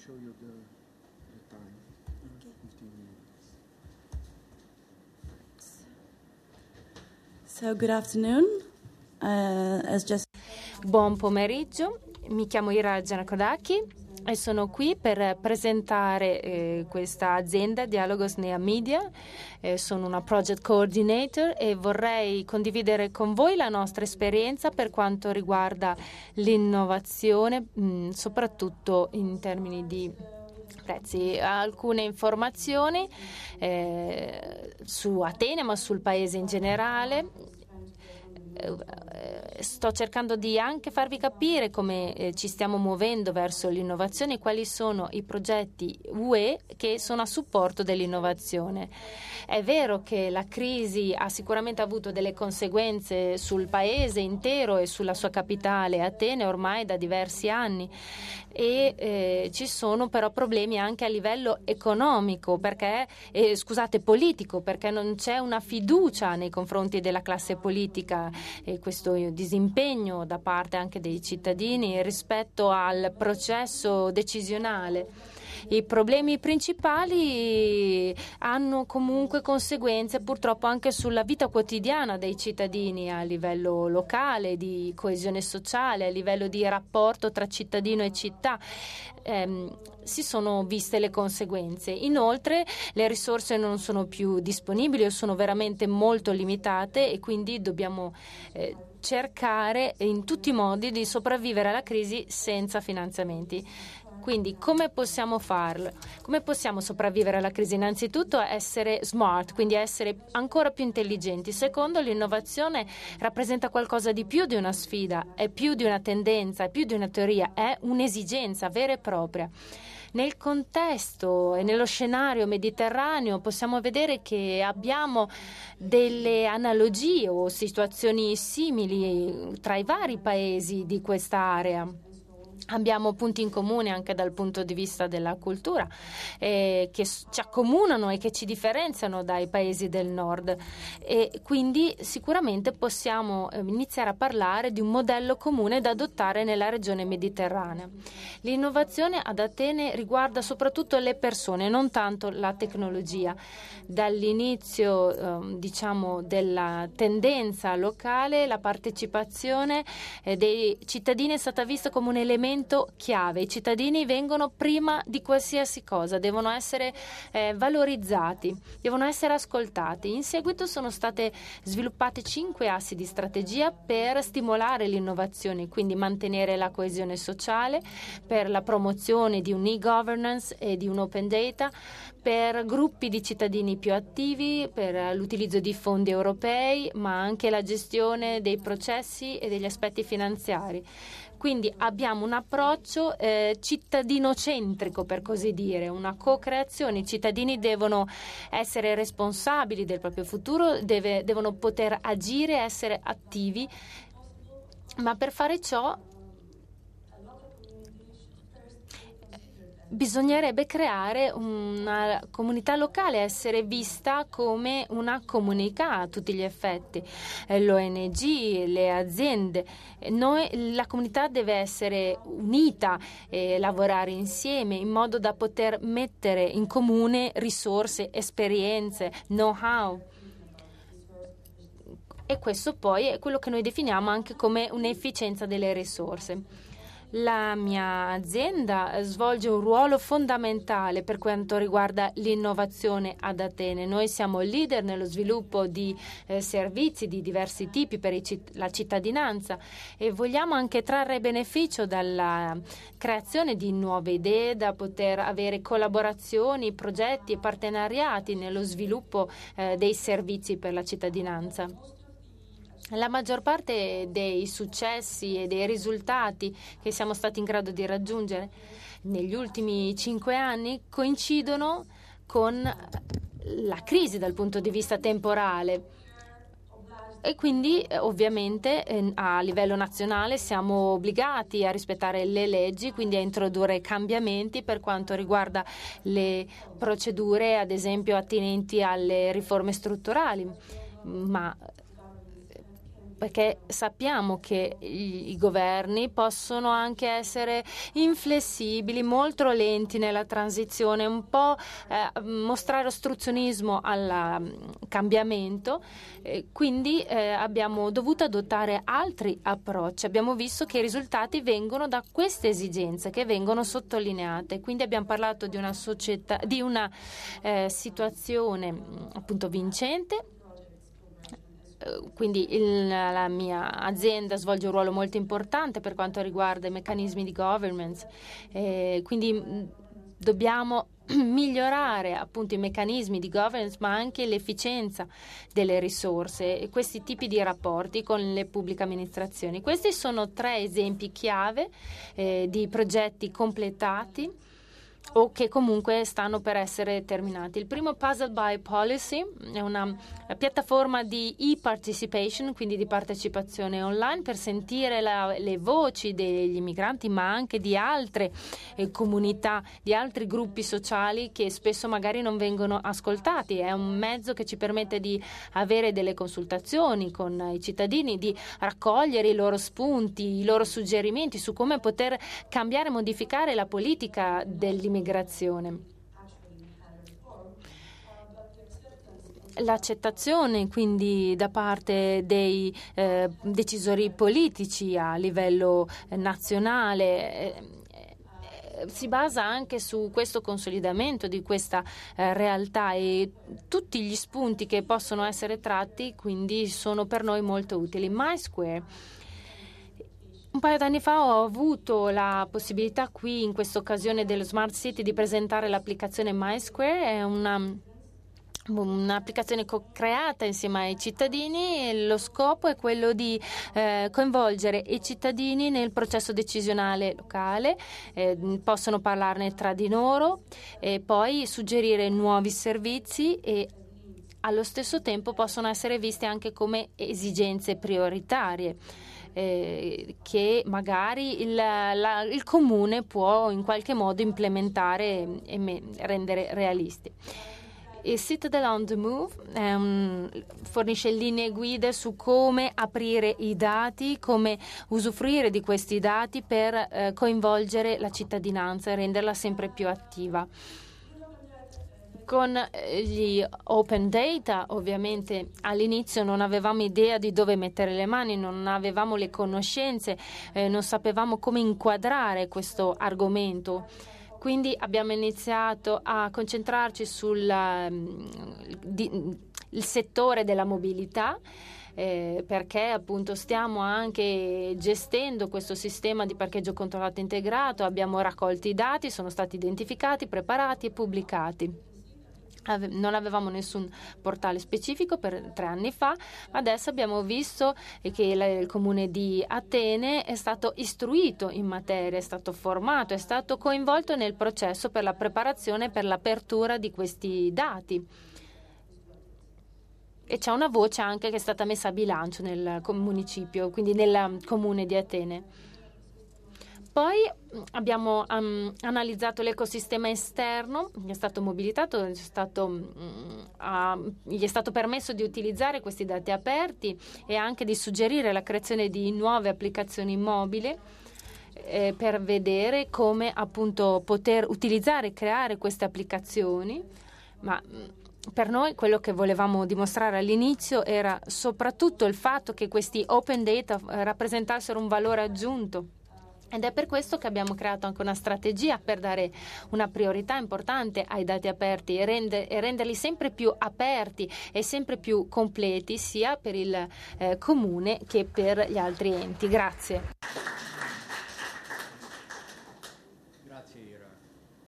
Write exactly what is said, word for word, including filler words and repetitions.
show you the, the time. Okay. fifteen minutes. So good afternoon. Uh, as just Buon pomeriggio, mi chiamo Ira Gianakodaki e sono qui per presentare eh, questa azienda Dialogos Nea Media. Eh, sono una project coordinator e vorrei condividere con voi la nostra esperienza per quanto riguarda l'innovazione, mh, soprattutto in termini di prezzi. Alcune informazioni eh, su Atene, ma sul paese in generale. Sto cercando di anche farvi capire come eh, ci stiamo muovendo verso l'innovazione e quali sono i progetti U E che sono a supporto dell'innovazione. È vero che la crisi ha sicuramente avuto delle conseguenze sul paese intero e sulla sua capitale Atene ormai da diversi anni e eh, ci sono però problemi anche a livello economico perché eh, scusate politico perché non c'è una fiducia nei confronti della classe politica e questo disimpegno da parte anche dei cittadini rispetto al processo decisionale. I problemi principali hanno comunque conseguenze purtroppo anche sulla vita quotidiana dei cittadini a livello locale, di coesione sociale, a livello di rapporto tra cittadino e città. Eh, si sono viste le conseguenze. Inoltre le risorse non sono più disponibili o sono veramente molto limitate e quindi dobbiamo eh, cercare in tutti i modi di sopravvivere alla crisi senza finanziamenti. Quindi come possiamo farlo? Come possiamo sopravvivere alla crisi? Innanzitutto essere smart, quindi essere ancora più intelligenti. Secondo, l'innovazione rappresenta qualcosa di più di una sfida, è più di una tendenza, è più di una teoria, è un'esigenza vera e propria. Nel contesto e nello scenario mediterraneo possiamo vedere che abbiamo delle analogie o situazioni simili tra i vari paesi di quest'area. Abbiamo punti in comune anche dal punto di vista della cultura eh, che ci accomunano e che ci differenziano dai paesi del nord e quindi sicuramente possiamo eh, iniziare a parlare di un modello comune da adottare nella regione mediterranea. L'innovazione ad Atene riguarda soprattutto le persone, non tanto la tecnologia. Dall'inizio eh, diciamo della tendenza locale la partecipazione eh, dei cittadini è stata vista come un elemento chiave. I cittadini vengono prima di qualsiasi cosa, devono essere eh, valorizzati, devono essere ascoltati. In seguito sono state sviluppate cinque assi di strategia per stimolare l'innovazione, quindi mantenere la coesione sociale, per la promozione di un e-governance e di un open data, per gruppi di cittadini più attivi, per l'utilizzo di fondi europei, ma anche la gestione dei processi e degli aspetti finanziari. Quindi abbiamo un approccio eh, cittadinocentrico, per così dire, una co-creazione. I cittadini devono essere responsabili del proprio futuro, deve, devono poter agire, essere attivi, ma per fare ciò bisognerebbe creare una comunità locale, essere vista come una comunità a tutti gli effetti. L'O N G, le aziende, noi, la comunità deve essere unita e lavorare insieme in modo da poter mettere in comune risorse, esperienze, know-how. E questo poi è quello che noi definiamo anche come un'efficienza delle risorse. La mia azienda svolge un ruolo fondamentale per quanto riguarda l'innovazione ad Atene. Noi siamo leader nello sviluppo di eh, servizi di diversi tipi per i citt- la cittadinanza e vogliamo anche trarre beneficio dalla creazione di nuove idee, da poter avere collaborazioni, progetti e partenariati nello sviluppo eh, dei servizi per la cittadinanza. La maggior parte dei successi e dei risultati che siamo stati in grado di raggiungere negli ultimi cinque anni coincidono con la crisi dal punto di vista temporale. E quindi eh, ovviamente eh, a livello nazionale siamo obbligati a rispettare le leggi, quindi a introdurre cambiamenti per quanto riguarda le procedure, ad esempio attinenti alle riforme strutturali. Ma perché sappiamo che i, i governi possono anche essere inflessibili, molto lenti nella transizione, un po' eh, mostrare ostruzionismo al um, cambiamento, eh, quindi eh, abbiamo dovuto adottare altri approcci. Abbiamo visto che i risultati vengono da queste esigenze che vengono sottolineate, quindi abbiamo parlato di una società, di una eh, situazione appunto vincente. Quindi il, la mia azienda svolge un ruolo molto importante per quanto riguarda i meccanismi di governance, eh, quindi mh, dobbiamo migliorare appunto i meccanismi di governance, ma anche l'efficienza delle risorse e questi tipi di rapporti con le pubbliche amministrazioni. Questi sono tre esempi chiave eh, di progetti completati o che comunque stanno per essere terminati. Il primo, Puzzle by Policy, è una piattaforma di e-participation, quindi di partecipazione online, per sentire la, le voci degli immigranti, ma anche di altre eh, comunità, di altri gruppi sociali che spesso magari non vengono ascoltati. È un mezzo che ci permette di avere delle consultazioni con i cittadini, di raccogliere i loro spunti, i loro suggerimenti su come poter cambiare e modificare la politica dell'immigrazione. L'accettazione quindi da parte dei eh, decisori politici a livello eh, nazionale eh, eh, si basa anche su questo consolidamento di questa eh, realtà, e tutti gli spunti che possono essere tratti quindi sono per noi molto utili. MySquare. Un paio d'anni fa ho avuto la possibilità qui, in questa occasione dello Smart City, di presentare l'applicazione MySquare. È una, un'applicazione co-creata insieme ai cittadini e lo scopo è quello di eh, coinvolgere i cittadini nel processo decisionale locale, eh, possono parlarne tra di loro e poi suggerire nuovi servizi, e allo stesso tempo possono essere viste anche come esigenze prioritarie. Eh, che magari il, la, il comune può in qualche modo implementare e me, rendere realisti. Il Citadel on the Move è un, fornisce linee guida su come aprire i dati, come usufruire di questi dati per eh, coinvolgere la cittadinanza e renderla sempre più attiva. Con gli open data, ovviamente all'inizio non avevamo idea di dove mettere le mani, non avevamo le conoscenze, eh, non sapevamo come inquadrare questo argomento. Quindi abbiamo iniziato a concentrarci sul um, di, il settore della mobilità, Eh, perché appunto stiamo anche gestendo questo sistema di parcheggio controllato integrato. Abbiamo raccolto i dati, sono stati identificati, preparati e pubblicati. Non avevamo nessun portale specifico per tre anni fa, adesso abbiamo visto che il comune di Atene è stato istruito in materia, è stato formato, è stato coinvolto nel processo per la preparazione e per l'apertura di questi dati. E c'è una voce anche che è stata messa a bilancio nel municipio, quindi nel comune di Atene. Poi abbiamo um, analizzato l'ecosistema esterno, gli è stato mobilitato, è stato, um, uh, gli è stato permesso di utilizzare questi dati aperti e anche di suggerire la creazione di nuove applicazioni mobili eh, per vedere come appunto poter utilizzare e creare queste applicazioni. Ma per noi quello che volevamo dimostrare all'inizio era soprattutto il fatto che questi open data rappresentassero un valore aggiunto. Ed è per questo che abbiamo creato anche una strategia per dare una priorità importante ai dati aperti e, rende, e renderli sempre più aperti e sempre più completi sia per il eh, comune che per gli altri enti. Grazie.